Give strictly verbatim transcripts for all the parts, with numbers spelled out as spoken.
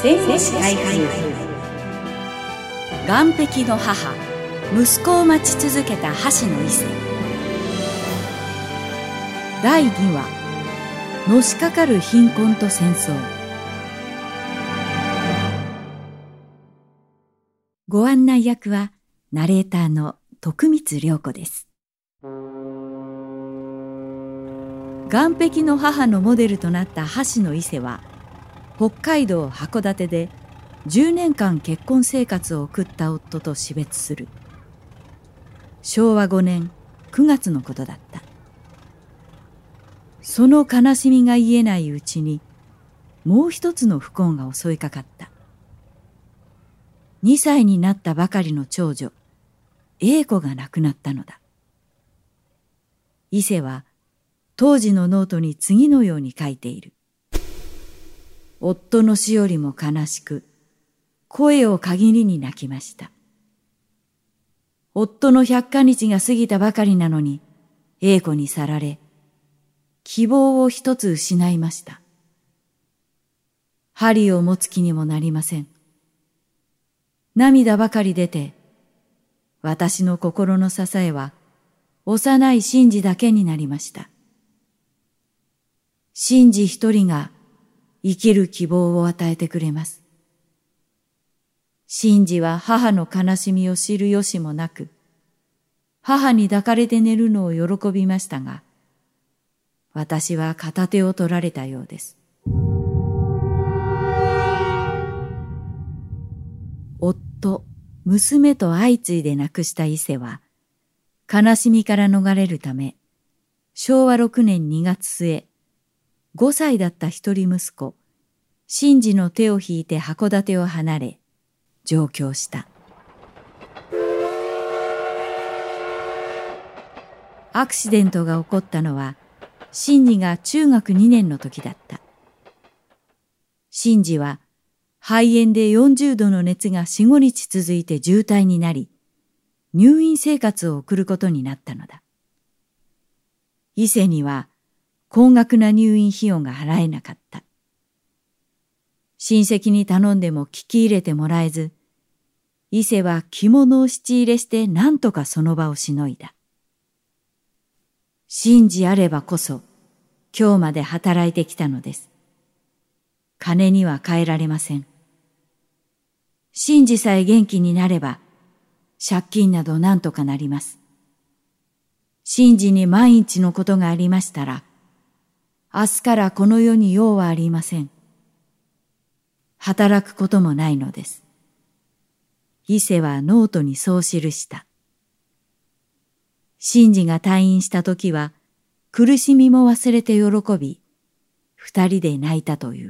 戦士開封。岸壁の母、息子を待ち続けた橋の伊勢。だいにわ、のしかかる貧困と戦争。ご案内役はナレーターの徳光涼子です。岸壁の母のモデルとなった橋の伊勢は、北海道函館でじゅうねんかん結婚生活を送った夫と死別する。しょうわごねんくがつのことだった。その悲しみが癒えないうちに、もう一つの不幸が襲いかかった。にさいになったばかりの長女、英子が亡くなったのだ。伊勢は当時のノートに次のように書いている。夫の死よりも悲しく、声を限りに泣きました。夫の百かにちが過ぎたばかりなのに、英子に去られ、希望を一つ失いました。針を持つ気にもなりません。涙ばかり出て、私の心の支えは、幼い真治だけになりました。真治一人が生きる希望を与えてくれます。真治は母の悲しみを知る由もなく、母に抱かれて寝るのを喜びましたが、私は片手を取られたようです。夫、娘と相次いで亡くした伊勢は、悲しみから逃れるため、しょうわろくねんにがつすえ、ごさいだった一人息子、真治の手を引いて函館を離れ、上京した。アクシデントが起こったのは、真治が中学にねんの時だった。真治は肺炎でよんじゅうどの熱がよん、ごにち続いて重体になり、入院生活を送ることになったのだ。伊勢には高額な入院費用が払えなかった。親戚に頼んでも聞き入れてもらえず、伊勢は着物を質入れして何とかその場をしのいだ。真治あればこそ、今日まで働いてきたのです。金には換えられません。真治さえ元気になれば、借金など何とかなります。真治に万一のことがありましたら、明日からこの世に用はありません。働くこともないのです。伊勢はノートにそう記した。真治が退院した時は、苦しみも忘れて喜び、二人で泣いたという。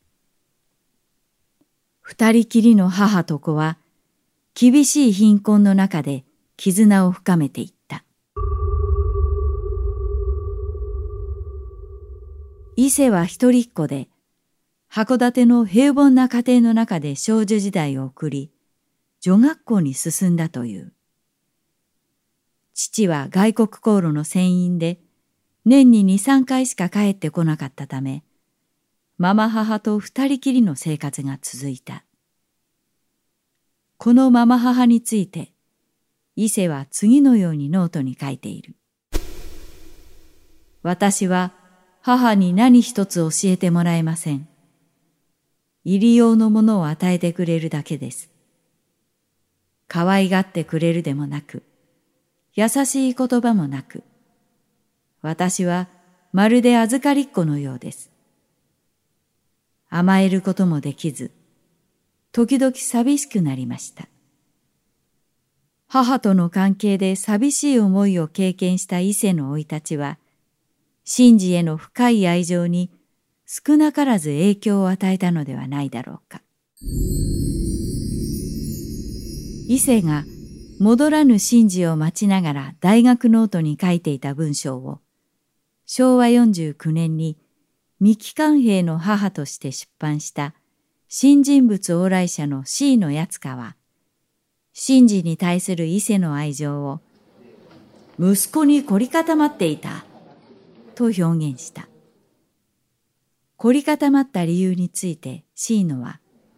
二人きりの母と子は、厳しい貧困の中で絆を深めていった。伊勢は一人っ子で、函館の平凡な家庭の中で少女時代を送り、女学校に進んだという。父は外国航路の船員で、年にに、さんかいしか帰ってこなかったため、ママ母と二人きりの生活が続いた。このママ母について、伊勢は次のようにノートに書いている。私は母に何一つ教えてもらえません。入り用のものを与えてくれるだけです。可愛がってくれるでもなく、優しい言葉もなく、私はまるで預かりっ子のようです。甘えることもできず、時々寂しくなりました。母との関係で寂しい思いを経験した伊勢の生い立ちは、真治への深い愛情に少なからず影響を与えたのではないだろうか。伊勢が戻らぬ真治を待ちながら大学ノートに書いていた文章を、しょうわよんじゅうきゅうねんに三木寛平の母として出版した新人物往来者の C のやつかは、真治に対する伊勢の愛情を、息子に凝り固まっていた、と表現した。凝り固まった理由についてシーノは、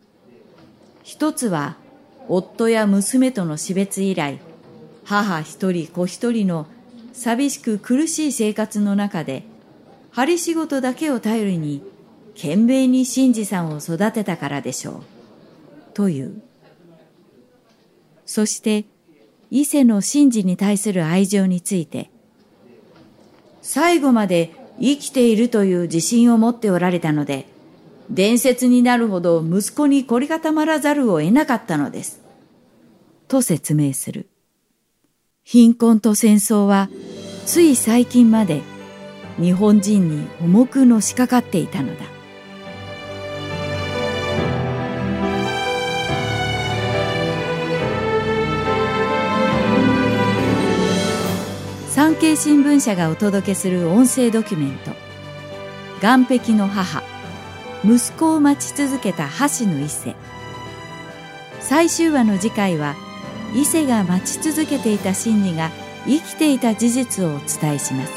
一つは夫や娘との死別以来、母一人子一人の寂しく苦しい生活の中で、針仕事だけを頼りに懸命に新次さんを育てたからでしょう、という。そして伊勢の新次に対する愛情について、最後まで生きているという自信を持っておられたので、伝説になるほど息子に凝り固まらざるを得なかったのです、と説明する。貧困と戦争はつい最近まで日本人に重くのしかかっていたのだ。産経新聞社がお届けする音声ドキュメント、岸壁の母、息子を待ち続けた橋の伊勢。最終話の次回は、伊勢が待ち続けていた真理が生きていた事実をお伝えします。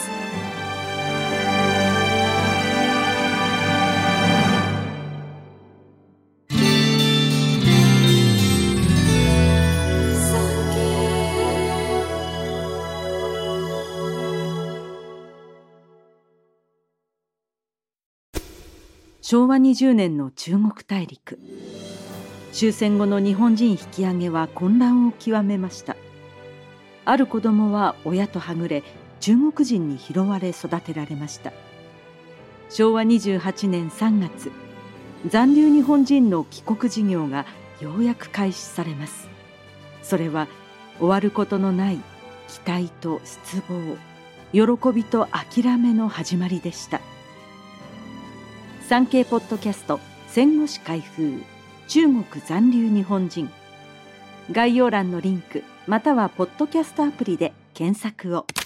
しょうわにじゅうねんの中国大陸。終戦後の日本人引き揚げは混乱を極めました。ある子供は親とはぐれ、中国人に拾われ育てられました。しょうわにじゅうはちねんさんがつ、残留日本人の帰国事業がようやく開始されます。それは終わることのない期待と失望、喜びと諦めの始まりでした。産経ポッドキャスト戦後史開封、中国残留日本人。概要欄のリンクまたはポッドキャストアプリで検索を。